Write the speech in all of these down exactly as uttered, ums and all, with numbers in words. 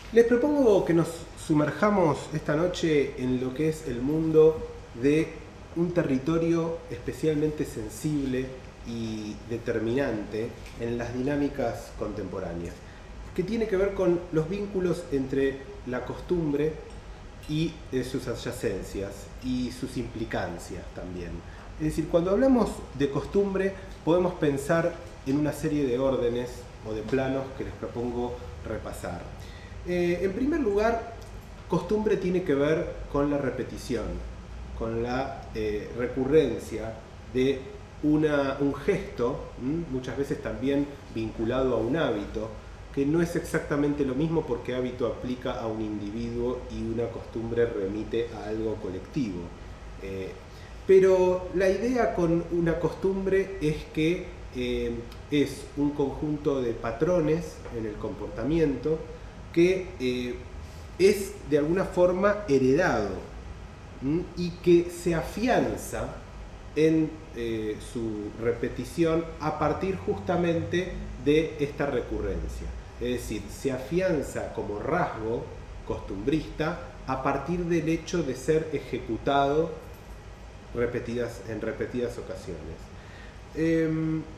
Les propongo que nos sumerjamos esta noche en lo que es el mundo de un territorio especialmente sensible y determinante en las dinámicas contemporáneas, que tiene que ver con los vínculos entre la costumbre y eh, sus adyacencias y sus implicancias también. Es decir, cuando hablamos de costumbre podemos pensar en una serie de órdenes o de planos que les propongo repasar. Eh, en primer lugar, costumbre tiene que ver con la repetición, con la eh, recurrencia de una, un gesto, ¿m? muchas veces también vinculado a un hábito, que no es exactamente lo mismo porque hábito aplica a un individuo y una costumbre remite a algo colectivo. Eh, pero la idea con una costumbre es que eh, es un conjunto de patrones en el comportamiento que eh, es de alguna forma heredado ¿m? y que se afianza en eh, su repetición a partir justamente de esta recurrencia. Es decir, se afianza como rasgo costumbrista a partir del hecho de ser ejecutado repetidas, en repetidas ocasiones. Eh,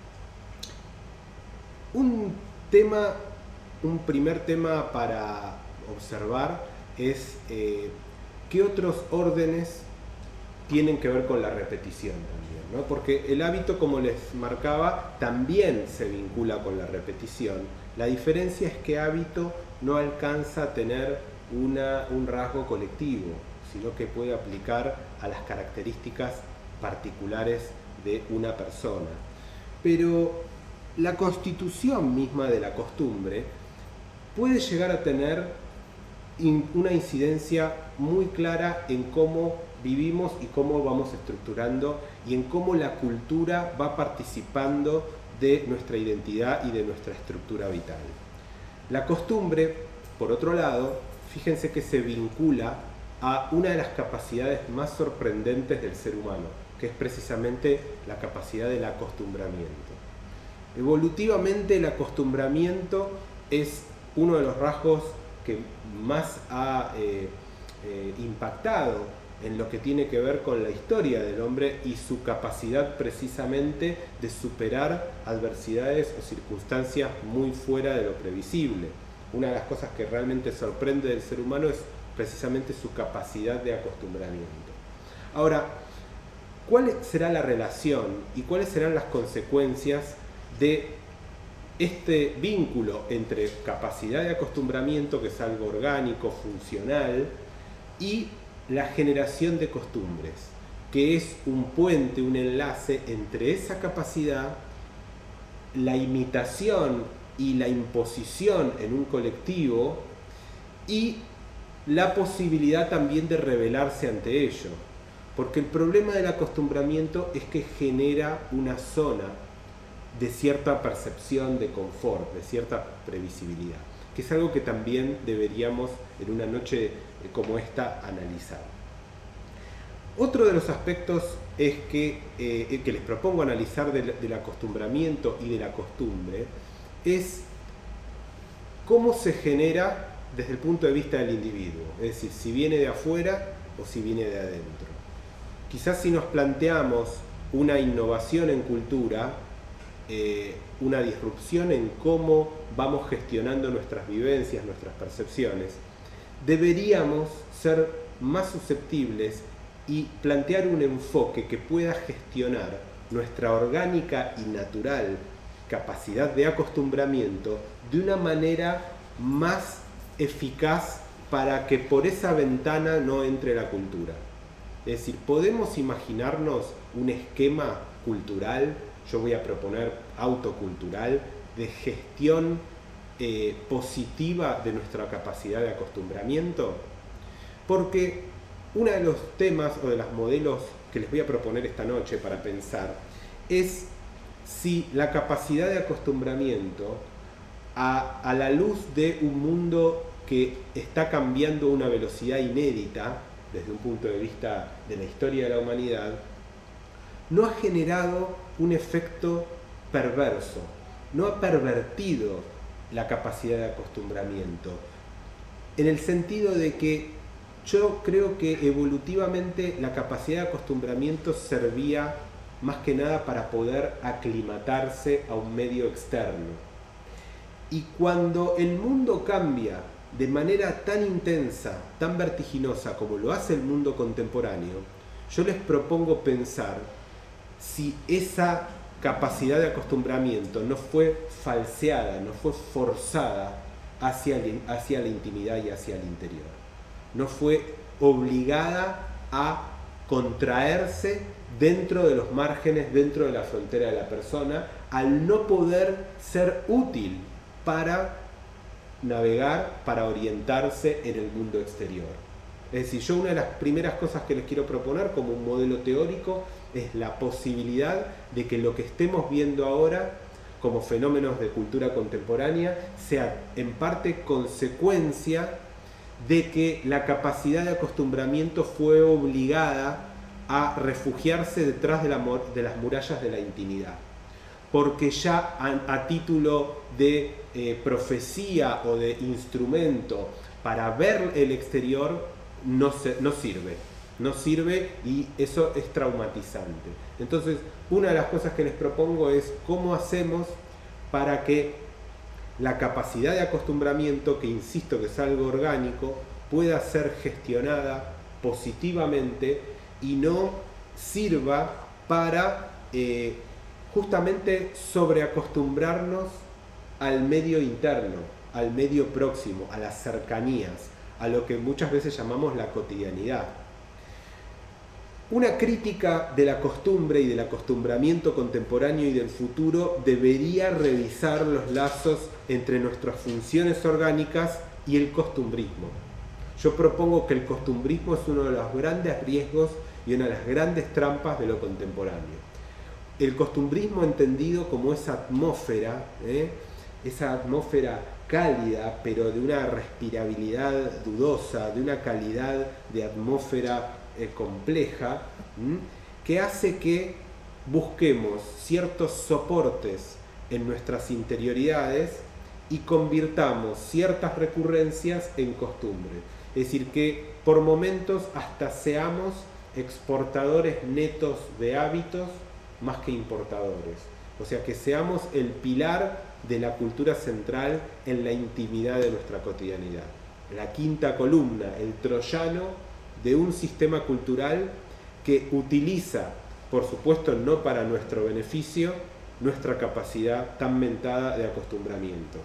un tema, un primer tema para observar es eh, qué otros órdenes tienen que ver con la repetición también, ¿no? Porque el hábito, como les marcaba, también se vincula con la repetición. La diferencia es que hábito no alcanza a tener una, un rasgo colectivo, sino que puede aplicar a las características particulares de una persona. Pero la constitución misma de la costumbre puede llegar a tener una incidencia muy clara en cómo vivimos y cómo vamos estructurando y en cómo la cultura va participando de nuestra identidad y de nuestra estructura vital. La costumbre, por otro lado, fíjense que se vincula a una de las capacidades más sorprendentes del ser humano, que es precisamente la capacidad del acostumbramiento. Evolutivamente, el acostumbramiento es uno de los rasgos que más ha eh, eh, impactado en lo que tiene que ver con la historia del hombre y su capacidad precisamente de superar adversidades o circunstancias muy fuera de lo previsible. Una de las cosas que realmente sorprende del ser humano es precisamente su capacidad de acostumbramiento. Ahora, ¿cuál será la relación y cuáles serán las consecuencias de este vínculo entre capacidad de acostumbramiento, que es algo orgánico, funcional, y la generación de costumbres, que es un puente, un enlace entre esa capacidad, la imitación y la imposición en un colectivo y la posibilidad también de rebelarse ante ello? Porque el problema del acostumbramiento es que genera una zona de cierta percepción de confort, de cierta previsibilidad, que es algo que también deberíamos en una noche como esta analizar. Otro de los aspectos es que, eh, que les propongo analizar del, del acostumbramiento y de la costumbre es cómo se genera desde el punto de vista del individuo, es decir, si viene de afuera o si viene de adentro. Quizás si nos planteamos una innovación en cultura, eh, una disrupción en cómo vamos gestionando nuestras vivencias, nuestras percepciones, deberíamos ser más susceptibles y plantear un enfoque que pueda gestionar nuestra orgánica y natural capacidad de acostumbramiento de una manera más eficaz para que por esa ventana no entre la cultura. Es decir, podemos imaginarnos un esquema cultural, yo voy a proponer autocultural, de gestión eh, positiva de nuestra capacidad de acostumbramiento, porque uno de los temas o de los modelos que les voy a proponer esta noche para pensar es si la capacidad de acostumbramiento a, a la luz de un mundo que está cambiando a una velocidad inédita desde un punto de vista de la historia de la humanidad, no ha generado un efecto perverso, no ha pervertido la capacidad de acostumbramiento. en el sentido de que yo creo que evolutivamente la capacidad de acostumbramiento servía más que nada para poder aclimatarse a un medio externo. Y cuando el mundo cambia de manera tan intensa, tan vertiginosa como lo hace el mundo contemporáneo, yo les propongo pensar si esa capacidad de acostumbramiento no fue falseada, no fue forzada hacia, hacia la intimidad y hacia el interior. No fue obligada a contraerse dentro de los márgenes, dentro de la frontera de la persona, al no poder ser útil para navegar, para orientarse en el mundo exterior. Es decir, yo una de las primeras cosas que les quiero proponer como un modelo teórico es la posibilidad de que lo que estemos viendo ahora como fenómenos de cultura contemporánea sea en parte consecuencia de que la capacidad de acostumbramiento fue obligada a refugiarse detrás de, la, de las murallas de la intimidad. Porque ya a, a título de eh, profecía o de instrumento para ver el exterior no, se, no sirve. No sirve y eso es traumatizante. Entonces, una de las cosas que les propongo es cómo hacemos para que la capacidad de acostumbramiento, que insisto que es algo orgánico, pueda ser gestionada positivamente y no sirva para eh, justamente sobreacostumbrarnos al medio interno, al medio próximo, a las cercanías, a lo que muchas veces llamamos la cotidianidad. Una crítica de la costumbre y del acostumbramiento contemporáneo y del futuro debería revisar los lazos entre nuestras funciones orgánicas y el costumbrismo. Yo propongo que el costumbrismo es uno de los grandes riesgos y una de las grandes trampas de lo contemporáneo. El costumbrismo entendido como esa atmósfera, ¿eh? esa atmósfera cálida, pero de una respirabilidad dudosa, de una calidad de atmósfera eh, compleja, ¿m? que hace que busquemos ciertos soportes en nuestras interioridades y convirtamos ciertas recurrencias en costumbre. Es decir, que por momentos hasta seamos exportadores netos de hábitos más que importadores. O sea, que seamos el pilar de la cultura central en la intimidad de nuestra cotidianidad. La quinta columna, el troyano de un sistema cultural que utiliza, por supuesto no para nuestro beneficio, nuestra capacidad tan mentada de acostumbramiento.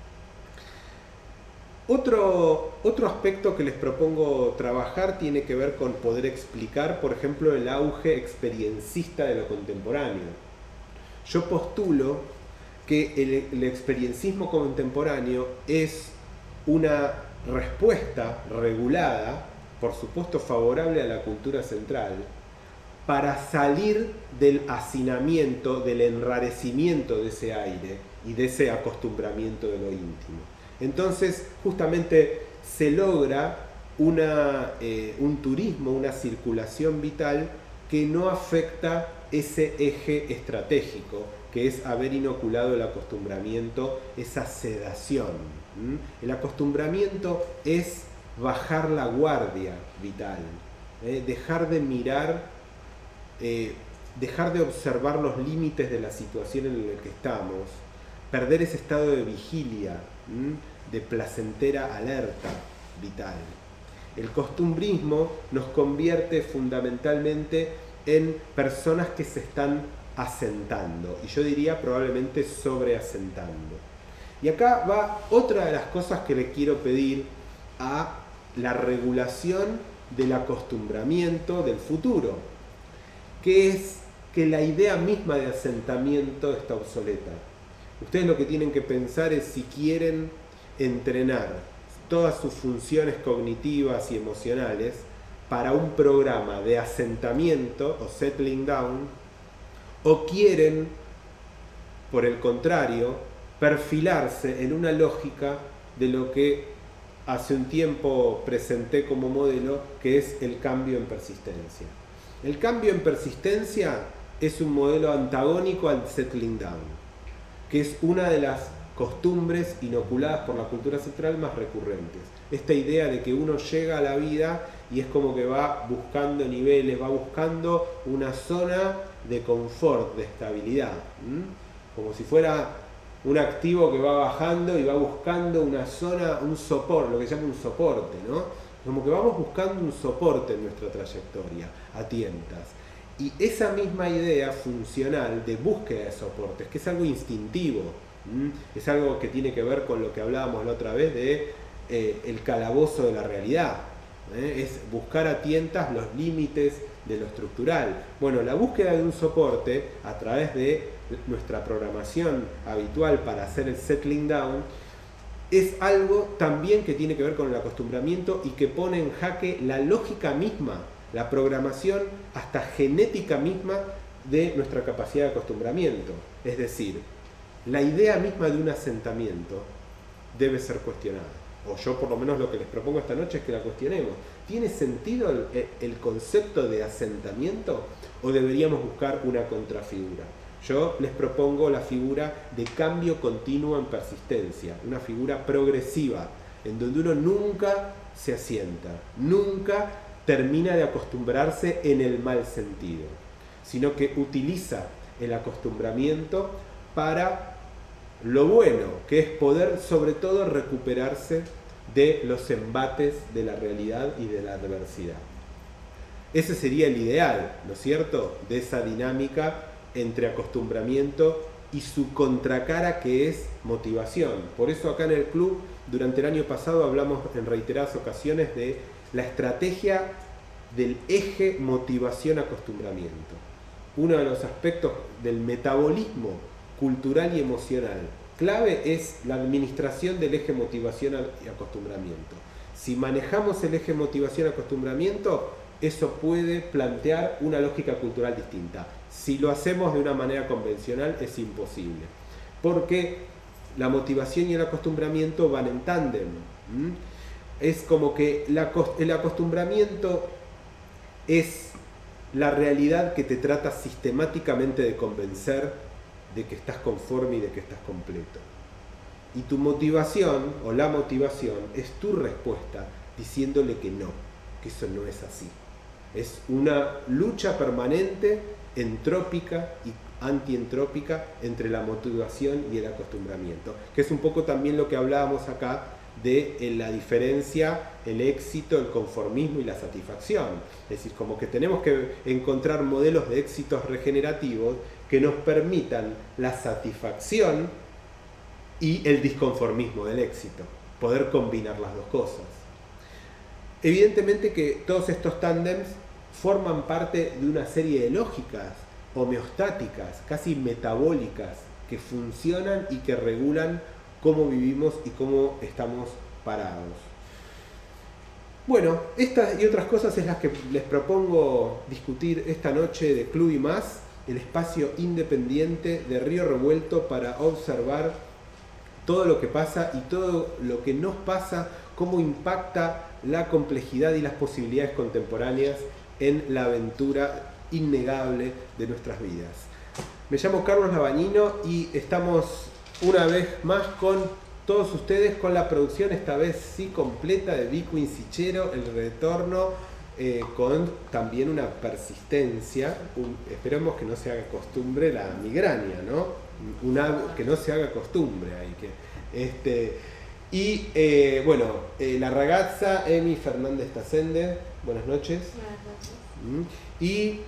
Otro, otro aspecto que les propongo trabajar tiene que ver con poder explicar, por ejemplo, el auge experiencista de lo contemporáneo. Yo postulo que el, el experienciismo contemporáneo es una respuesta regulada, por supuesto favorable a la cultura central, para salir del hacinamiento, del enrarecimiento de ese aire y de ese acostumbramiento de lo íntimo. Entonces, justamente se logra una, eh, un turismo, una circulación vital que no afecta ese eje estratégico, que es haber inoculado el acostumbramiento, esa sedación. ¿Mm? El acostumbramiento es bajar la guardia vital, ¿eh? dejar de mirar, eh, dejar de observar los límites de la situación en la que estamos, perder ese estado de vigilia, ¿m? de placentera alerta vital. El costumbrismo nos convierte fundamentalmente en personas que se están asentando, y yo diría probablemente sobreasentando. Y acá va otra de las cosas que le quiero pedir a la regulación del acostumbramiento del futuro, que es que la idea misma de asentamiento está obsoleta. Ustedes lo que tienen que pensar es si quieren entrenar todas sus funciones cognitivas y emocionales para un programa de asentamiento o settling down, o quieren, por el contrario, perfilarse en una lógica de lo que hace un tiempo presenté como modelo, que es el cambio en persistencia. El cambio en persistencia es un modelo antagónico al settling down, que es una de las costumbres inoculadas por la cultura ancestral más recurrentes. Esta idea de que uno llega a la vida y es como que va buscando niveles, va buscando una zona de confort, de estabilidad, ¿m? Como si fuera un activo que va bajando y va buscando una zona, un soporte, lo que se llama un soporte, ¿no? Como que vamos buscando un soporte en nuestra trayectoria, a tientas. Y esa misma idea funcional de búsqueda de soportes, que es algo instintivo, ¿m? Es algo que tiene que ver con lo que hablábamos la otra vez de eh, el calabozo de la realidad, ¿eh? Es buscar a tientas los límites de lo estructural. Bueno, la búsqueda de un soporte a través de nuestra programación habitual para hacer el settling down es algo también que tiene que ver con el acostumbramiento y que pone en jaque la lógica misma, la programación, hasta genética misma de nuestra capacidad de acostumbramiento. Es decir, la idea misma de un asentamiento debe ser cuestionada. O yo por lo menos lo que les propongo esta noche es que la cuestionemos. ¿Tiene sentido el, el concepto de asentamiento o deberíamos buscar una contrafigura? Yo les propongo la figura de cambio continuo en persistencia, una figura progresiva, en donde uno nunca se asienta, nunca termina de acostumbrarse en el mal sentido, sino que utiliza el acostumbramiento para lo bueno, que es poder sobre todo recuperarse de los embates de la realidad y de la adversidad. Ese sería el ideal, ¿no es cierto?, de esa dinámica entre acostumbramiento y su contracara, que es motivación. Por eso acá en el club, durante el año pasado, hablamos en reiteradas ocasiones de la estrategia del eje motivación-acostumbramiento. Uno de los aspectos del metabolismo cultural y emocional clave es la administración del eje motivación y acostumbramiento. Si manejamos el eje motivación-acostumbramiento, eso puede plantear una lógica cultural distinta. Si lo hacemos de una manera convencional es imposible, porque la motivación y el acostumbramiento van en tándem. ¿Mm? Es como que la, el acostumbramiento es la realidad que te trata sistemáticamente de convencer de que estás conforme y de que estás completo. Y tu motivación, o la motivación, es tu respuesta diciéndole que no, que eso no es así. Es una lucha permanente, entrópica y antientrópica, entre la motivación y el acostumbramiento, que es un poco también lo que hablábamos acá de la diferencia, el éxito, el conformismo y la satisfacción. Es decir, como que tenemos que encontrar modelos de éxitos regenerativos que nos permitan la satisfacción y el disconformismo del éxito, poder combinar las dos cosas. Evidentemente que todos estos tándems forman parte de una serie de lógicas homeostáticas, casi metabólicas, que funcionan y que regulan cómo vivimos y cómo estamos parados. Bueno, estas y otras cosas es las que les propongo discutir esta noche de Club y Más, el espacio independiente de Río Revuelto para observar todo lo que pasa y todo lo que nos pasa, cómo impacta la complejidad y las posibilidades contemporáneas en la aventura innegable de nuestras vidas. Me llamo Carlos Labañino y estamos una vez más con todos ustedes, con la producción esta vez sí completa de Vicu Incichero, el retorno, eh, con también una persistencia, un, esperemos que no se haga costumbre la migraña, ¿no? Una, que no se haga costumbre ahí, que, este, y eh, bueno, eh, la ragazza Emi Fernández Tacende, buenas noches. Buenas noches. Y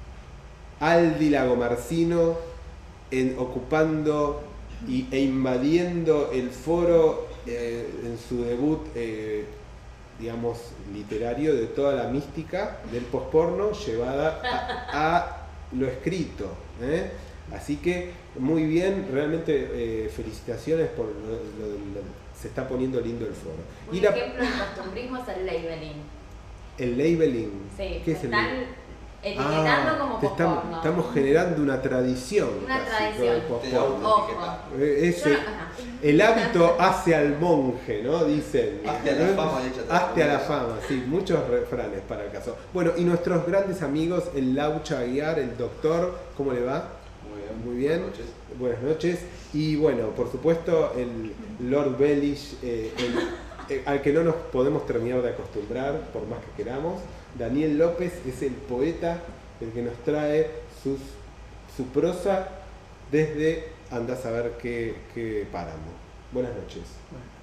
Aldi Lagomarcino en, ocupando y, e invadiendo el foro eh, en su debut, eh, digamos, literario, de toda la mística del posporno llevada a, a lo escrito, ¿eh? Así que muy bien, realmente eh, felicitaciones por lo, lo, lo, se está poniendo lindo el foro. Un y ejemplo la, de costumbrismo es el labeling. El labeling. Sí, ¿qué es el están etiquetando ah, como estamos, posporno. Estamos generando una tradición. Una casi, tradición. Ojo. Ese, no, el hábito hace al monje, ¿no? Dicen. Hazte a la fama y échate. Hazte a la fama, sí, muchos refranes para el caso. Bueno, y nuestros grandes amigos, el Laucha Aguiar, el doctor, ¿cómo le va? Muy bien, Muy bien. Buenas noches. Buenas noches. Y bueno, por supuesto, el Lord Bellish, eh, el, eh, al que no nos podemos terminar de acostumbrar, por más que queramos. Daniel López es el poeta, el que nos trae sus, su prosa desde andás a ver qué, qué páramo. Buenas noches. Bueno.